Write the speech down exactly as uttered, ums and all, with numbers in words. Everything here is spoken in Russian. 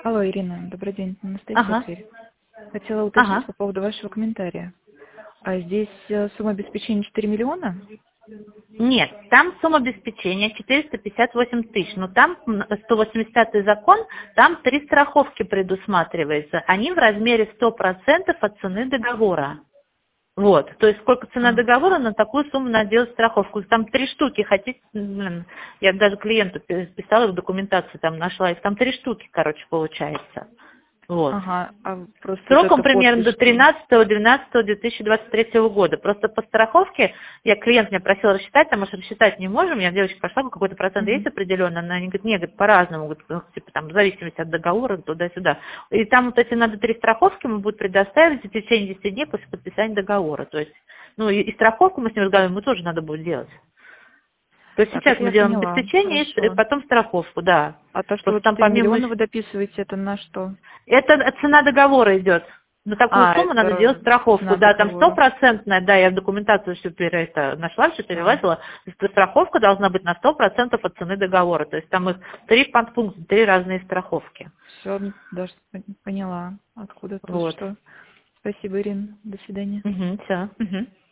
Алло, Ирина, добрый день, Анастасия Ага, Тверь. Хотела уточнить ага. по поводу вашего комментария. А здесь э, сумма обеспечения четыре миллиона? Нет, там сумма обеспечения четыреста пятьдесят восемь тысяч, но там м, сто восемьдесят пятый закон, там три страховки предусматривается. Они в размере сто процентов от цены договора. Вот, то есть сколько цена А, договора, на такую сумму надо делать страховку. Там три штуки, хотите, блин, я даже клиенту пи- писала в документации, там нашла, их там три штуки, короче, получается. Вот. ага, а просто вот Сроком эта примерно подпись, до что... тринадцатого двенадцатого две тысячи двадцать третьего года. Просто по страховке, я клиент меня просил рассчитать, там, может, рассчитать не можем, я девочка пошла, какой-то процент есть Мгм. определенный, она не говорит, нет, говорит, по-разному, говорит, ну, типа там, в зависимости от договора, туда-сюда. И там вот эти надо три страховки мы будут предоставить в течение десяти дней после подписания договора. То есть, ну, и, и страховку мы с ним разговариваем, мы тоже надо будет делать. То есть Так, сейчас это мы я делаем поняла, обеспечение и с- и хорошо. потом страховку, да. А то, что Просто вот там четыре помимо миллиона вы дописываете, это на что? это цена договора идет. На такую А, сумму надо делать это страховку. цена Да, там договора. стопроцентная, да, я в документацию все это нашла, все Да. перелазила. То есть страховка должна быть на сто процентов от цены договора. То есть там их три подпункта, три разные страховки. Все, даже пон- поняла, откуда тут Вот. что. Спасибо, Ирина. До свидания. Угу, все. Угу.